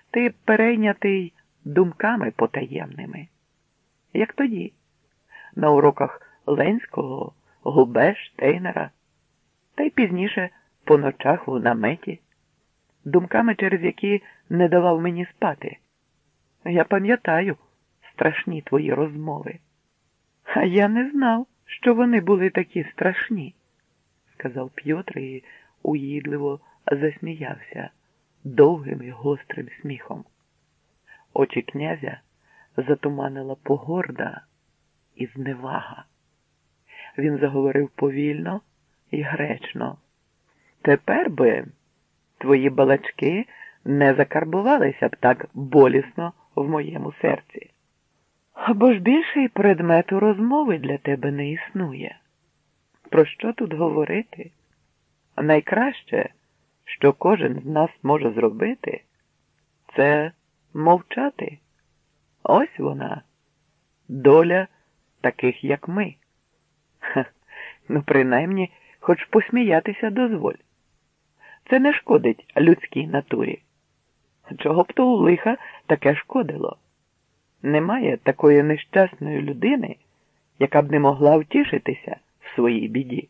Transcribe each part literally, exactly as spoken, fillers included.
Ти перейнятий думками потаємними. Як тоді, на уроках Ленського, Губе, Штейнера, та й пізніше по ночах в наметі, думками, через які не давав мені спати. Я пам'ятаю страшні твої розмови. А я не знав, що вони були такі страшні, сказав Пьотр і уїдливо засміявся довгим і гострим сміхом. Очі князя затуманила погорда і зневага. Він заговорив повільно і гречно. Тепер би твої балачки не закарбувалися б так болісно в моєму серці. Бо ж більше й предмету розмови для тебе не існує. Про що тут говорити? Найкраще, що кожен з нас може зробити, це мовчати. Ось вона, доля таких, як ми. Ха, ну, принаймні, хоч посміятися дозволь. Це не шкодить людській натурі. Чого б то у лиха таке шкодило? Немає такої нещасної людини, яка б не могла втішитися в своїй біді.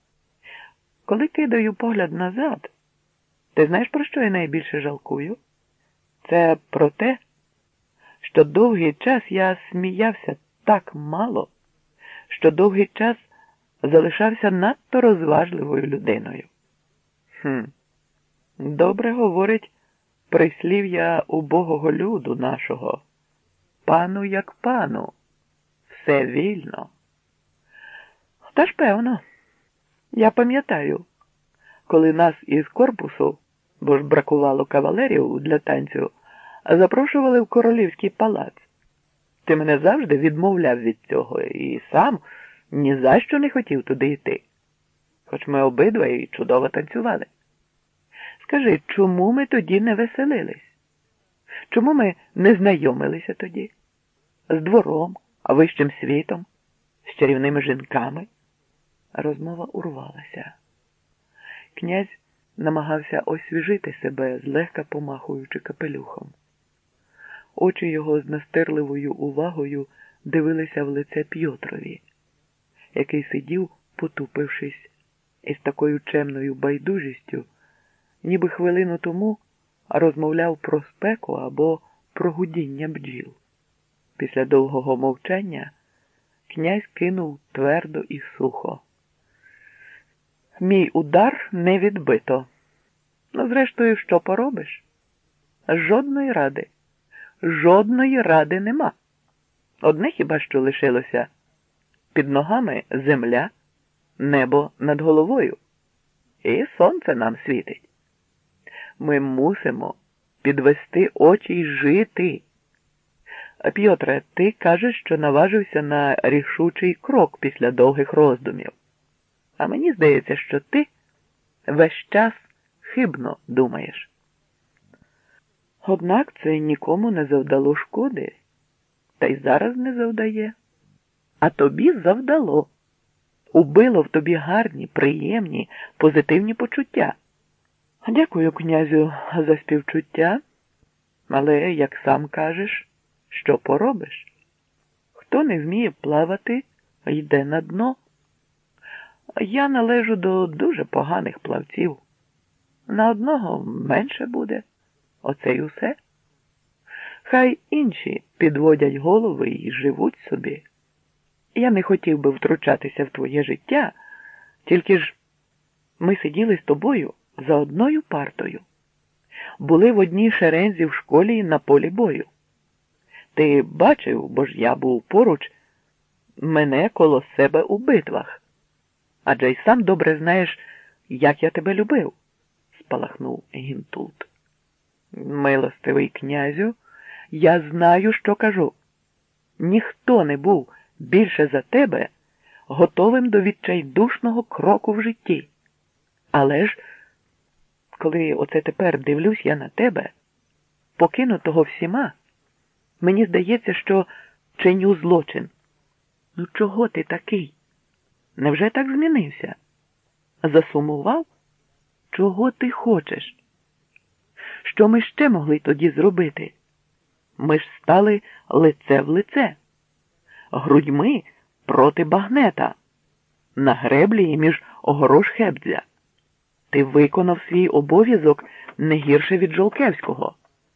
Коли кидаю погляд назад, ти знаєш, про що я найбільше жалкую? Це про те, що довгий час я сміявся так мало, що довгий час залишався надто розважливою людиною. Хм, добре говорить прислів'я убогого люду нашого. Пану як пану, все вільно. Та ж певно, я пам'ятаю, коли нас із корпусу, бо ж бракувало кавалерів для танцю, запрошували в королівський палац. Ти мене завжди відмовляв від цього і сам ні за що не хотів туди йти. Хоч ми обидва і чудово танцювали. Скажи, чому ми тоді не веселились? Чому ми не знайомилися тоді? З двором, вищим світом, з чарівними жінками? Розмова урвалася. Князь намагався освіжити себе, злегка помахуючи капелюхом. Очі його з настирливою увагою дивилися в лице Пьотрові, який сидів, потупившись, із такою чемною байдужістю, ніби хвилину тому розмовляв про спеку або про гудіння бджіл. Після довгого мовчання князь кинув твердо і сухо. Мій удар не відбито. Ну, зрештою, що поробиш? Жодної ради. Жодної ради нема. Одне хіба що лишилося. Під ногами земля, небо над головою. І сонце нам світить. Ми мусимо підвести очі й жити. Пьотре, ти кажеш, що наважився на рішучий крок після довгих роздумів. А мені здається, що ти весь час хибно думаєш. Однак це нікому не завдало шкоди, та й зараз не завдає. А тобі завдало. Убило в тобі гарні, приємні, позитивні почуття. Дякую, князю, за співчуття, але, як сам кажеш, що поробиш? Хто не вміє плавати, йде на дно. Я належу до дуже поганих плавців. На одного менше буде. Оце й усе. Хай інші підводять голови і живуть собі. Я не хотів би втручатися в твоє життя, тільки ж ми сиділи з тобою за одною партою. Були в одній шерензі в школі і на полі бою. Ти бачив, бо ж я був поруч, мене коло себе у битвах. Адже й сам добре знаєш, як я тебе любив, спалахнув Гінтулт. Милостивий князю, я знаю, що кажу. Ніхто не був більше за тебе готовим до відчайдушного кроку в житті. Але ж, коли оце тепер дивлюсь я на тебе, покинутого всіма, мені здається, що чиню злочин. Ну чого ти такий? Невже так змінився? Засумував? Чого ти хочеш? Що ми ще могли тоді зробити? Ми ж стали лице в лице, грудьми проти багнета, на греблі між Огорош-Хебдзя. Ти виконав свій обов'язок не гірше від Жолкевського.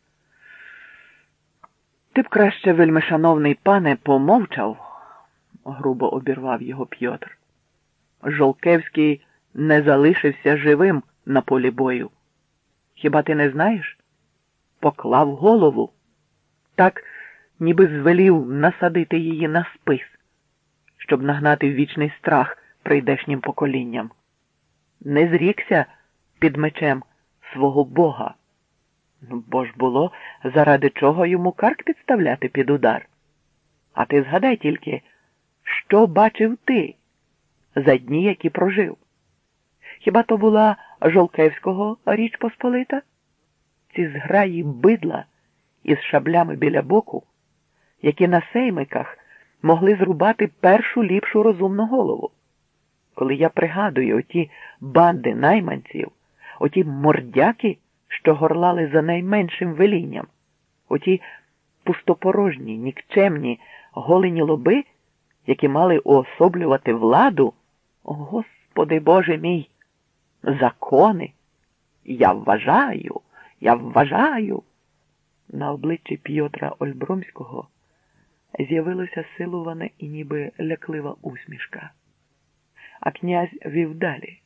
Ти б краще, вельмишановний пане, помовчав, грубо обірвав його Пьотр. Жолкевський не залишився живим на полі бою. Хіба ти не знаєш? Поклав голову. Так, ніби звелів насадити її на спис, щоб нагнати вічний страх прийдешнім поколінням. Не зрікся під мечем свого Бога. Бо ж було, заради чого йому карк підставляти під удар. А ти згадай тільки, що бачив ти за дні, які прожив. Хіба то була Жолкевського Річ Посполита? Ці зграї бидла із шаблями біля боку, які на сеймиках могли зрубати першу ліпшу розумну голову. Коли я пригадую оті банди найманців, оті мордяки, що горлали за найменшим велінням, оті пустопорожні, нікчемні, голені лоби, які мали уособлювати владу, о, Господи Боже мій, закони, я вважаю, я вважаю. На обличчі Пьотра Ольбромського з'явилося силувана і ніби ляклива усмішка. А князь вів далі.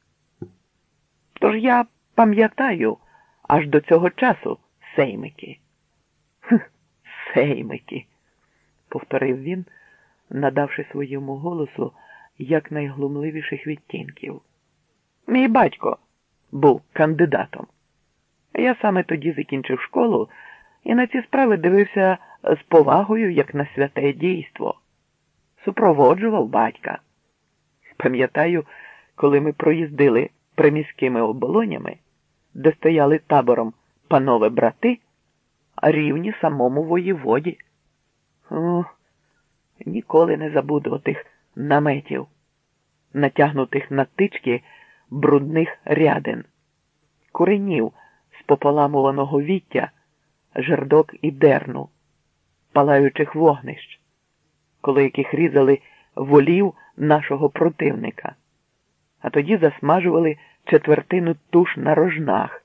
Тож я пам'ятаю аж до цього часу сеймики. Хм, сеймики, повторив він, надавши своєму голосу якнайглумливіших відтінків. Мій батько був кандидатом. Я саме тоді закінчив школу і на ці справи дивився з повагою, як на святе дійство. Супроводжував батька. Пам'ятаю, коли ми проїздили приміськими оболонями, де стояли табором панове-брати, рівні самому воєводі. О, ніколи не забуду отих наметів, натягнутих на тички брудних рядин, куренів з пополамуваного віття, жердок і дерну, палаючих вогнищ, коли яких різали волів нашого противника, а тоді засмажували четвертину туш на рожнах,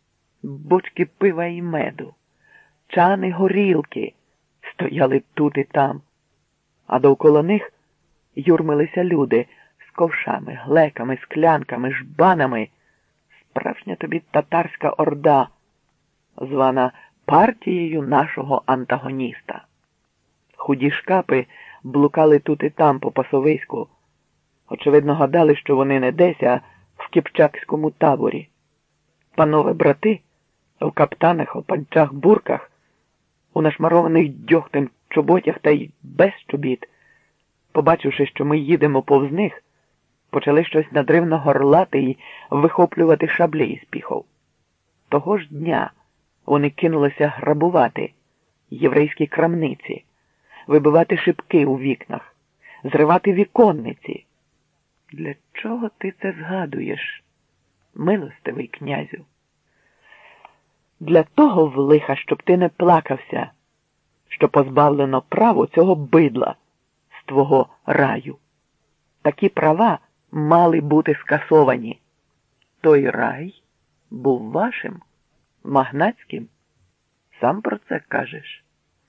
бочки пива і меду, чани горілки стояли тут і там, а довкола них юрмилися люди з ковшами, глеками, склянками, жбанами, справжня тобі татарська орда, звана партією нашого антагоніста. Худі шкапи блукали тут і там по пасовиську. Очевидно, гадали, що вони не десь, а в кіпчакському таборі. Панове брати в каптанах, опанчах, бурках, у нашмарованих дьогтем чоботях та й без чобіт, побачивши, що ми їдемо повз них, почали щось надривно горлати і вихоплювати шаблі із піхов. Того ж дня вони кинулися грабувати єврейські крамниці, вибивати шибки у вікнах, зривати віконниці. Для чого ти це згадуєш, милостивий князю? Для того, влиха, щоб ти не плакався, що позбавлено право цього бидла з твого раю. Такі права мали бути скасовані. Той рай був вашим, магнатським. Сам про це кажеш.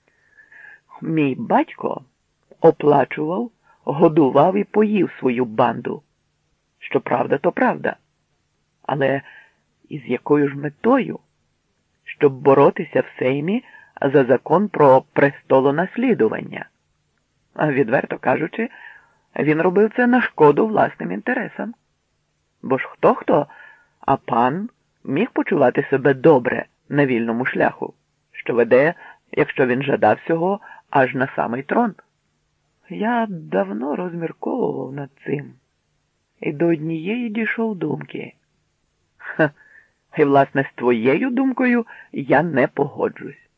Мій батько оплачував, годував і поїв свою банду. Що правда, то правда. Але із якою ж метою? Щоб боротися в Сеймі за закон про престолонаслідування. А відверто кажучи, він робив це на шкоду власним інтересам. Бо ж хто-хто, а пан міг почувати себе добре на вільному шляху, що веде, якщо він жадав всього, аж на самий трон. Я давно розмірковував над цим і до однієї дійшов думки. Ха, і, власне, з твоєю думкою я не погоджусь.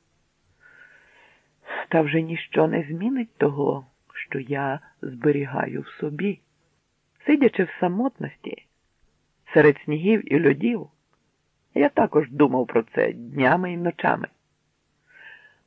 Та вже ніщо не змінить того, що я зберігаю в собі. Сидячи в самотності, серед снігів і льодів, Я також думав про це днями і ночами.